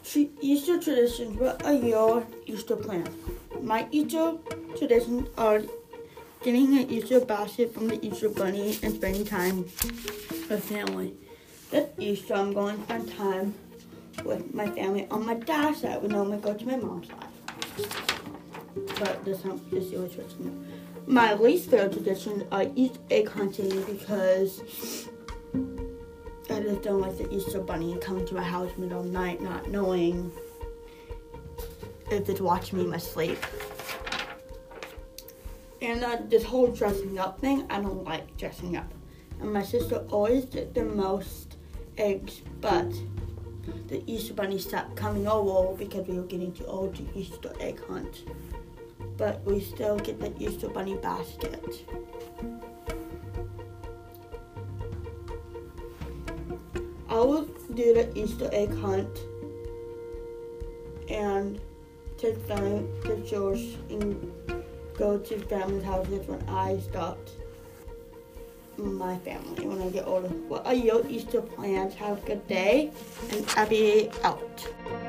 Easter traditions. What are your Easter plans? My Easter traditions are getting an Easter basket from the Easter Bunny and spending time with family. This Easter, I'm going to spend time with my family on my dad's side. We normally go to my mom's side. But this year was switching. My least favorite tradition are Easter egg hunting because I just don't like the Easter Bunny coming to my house middle of the night, not knowing if it's watching me in my sleep. And this whole dressing up thing, I don't like dressing up. And my sister always did the most eggs, but the Easter Bunny stopped coming over because we were getting too old to Easter egg hunt. But we still get the Easter Bunny basket. I will do the Easter egg hunt and take family pictures and go to family's houses when I start my family when I get older. What are your Easter plans? Have a good day, and Abby out.